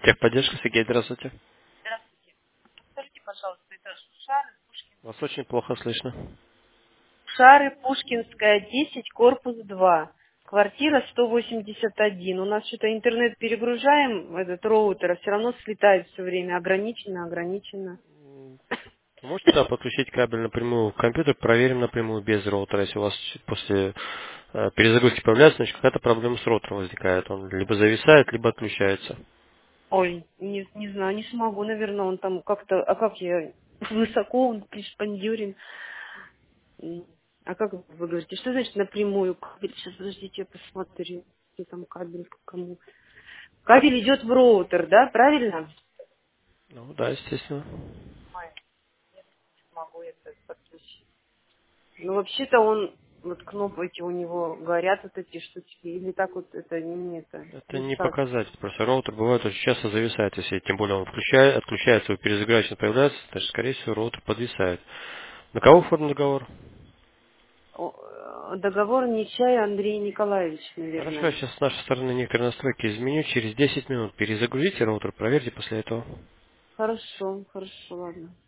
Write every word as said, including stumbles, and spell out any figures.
Техподдержка, Сергей, здравствуйте. Здравствуйте. Скажите, пожалуйста, это Шары, Пушкин... Вас очень плохо слышно. Шары, Пушкинская, десять, корпус два. Квартира сто восемьдесят один. У нас что-то интернет перегружаем, этот роутер, а все равно слетает все время. Ограничено, ограничено. Вы можете да, подключить кабель напрямую в компьютер, проверим напрямую без роутера. Если у вас после э, перезагрузки появляется, значит какая-то проблема с роутером возникает. Он либо зависает, либо отключается. Ой, не, не знаю, не смогу, наверное, он там как-то... А как я... Высоко он пришпандюрен. М. А как вы говорите, что значит напрямую кабель? Сейчас, подождите, я посмотрю, где там кабель к кому. Кабель идет в роутер, да, правильно? Ну да, естественно. Ой, могу это подключить. Ну, вообще-то он, вот кнопки у него горят вот эти штучки, или так вот это не это, Это не не так. показатель. Просто роутер бывает очень часто зависает. Если тем более он включает, отключается, вы перезагрузочно появляется, значит, скорее всего, роутер подвисает. На кого оформлен договор? О, э, Договор Нечай Андрей Николаевич, Хорошо, я наверное. сейчас с нашей стороны некоторые настройки изменю. Через десять минут перезагрузите роутер, проверьте после этого. Хорошо, хорошо, ладно.